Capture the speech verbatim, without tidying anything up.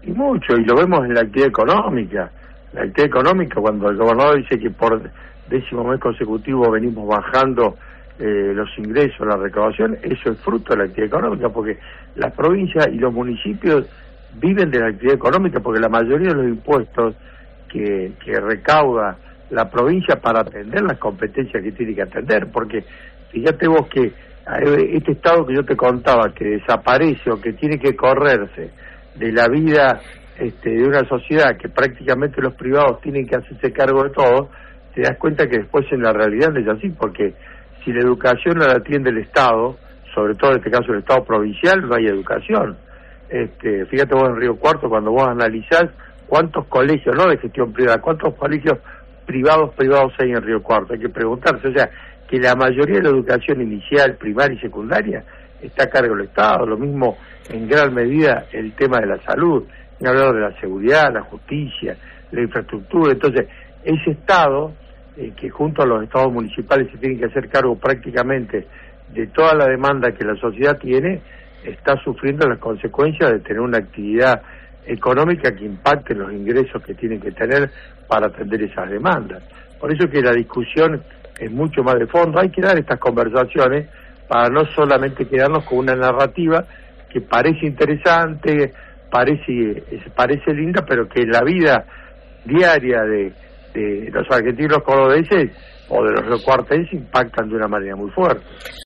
Y mucho, y lo vemos en la actividad económica. La actividad económica, cuando el gobernador dice que por décimo mes consecutivo venimos bajando eh, los ingresos, la recaudación, eso es fruto de la actividad económica, porque las provincias y los municipios viven de la actividad económica, porque la mayoría de los impuestos que, que recauda la provincia para atender las competencias que tiene que atender, porque fíjate vos que este estado que yo te contaba, que desaparece o que tiene que correrse de la vida este, de una sociedad, que prácticamente los privados tienen que hacerse cargo de todo, te das cuenta que después en la realidad no es así, porque si la educación no la atiende el Estado, sobre todo en este caso el Estado provincial, no hay educación. Este, fíjate vos en Río Cuarto, cuando vos analizás cuántos colegios, no de gestión privada, cuántos colegios privados privados hay en Río Cuarto, hay que preguntarse, o sea, que la mayoría de la educación inicial, primaria y secundaria está a cargo del Estado, lo mismo en gran medida el tema de la salud, he hablado de la seguridad, la justicia, la infraestructura. Entonces ese Estado, eh, que junto a los estados municipales se tienen que hacer cargo prácticamente de toda la demanda que la sociedad tiene, está sufriendo las consecuencias de tener una actividad económica que impacte en los ingresos que tienen que tener para atender esas demandas. Por eso que la discusión es mucho más de fondo, hay que dar estas conversaciones para no solamente quedarnos con una narrativa que parece interesante, parece parece linda, pero que la vida diaria de, de los argentinos cordobeses o de los riocuartenses impactan de una manera muy fuerte.